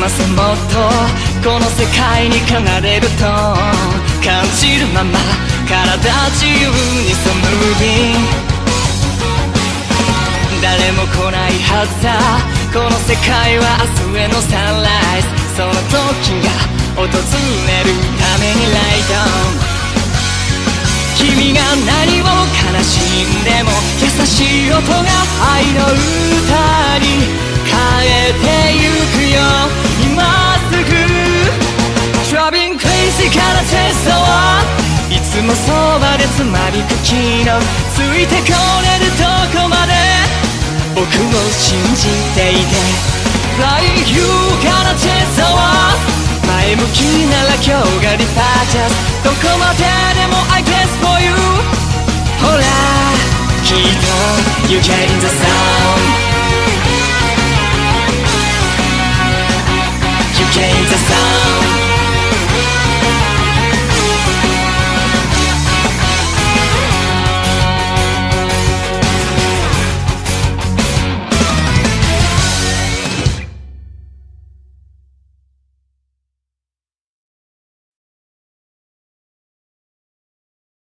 ますもっとこの世界に奏でると感じるまま体自由にSo moving誰も来ないはずだこの世界は明日へのサンライズその時が訪れるためにライト君が何を悲しんでも優しい音が愛の歌に変えてゆくよ今すぐ Driving crazy からチェストはいつもそばでつまびく昨日ついてこれるとこまで僕を信じていて Flying you からチェストは前向きなら今日がディパーチャーどこまででも I guess for you ほらきっと You get in the sound You get in the sound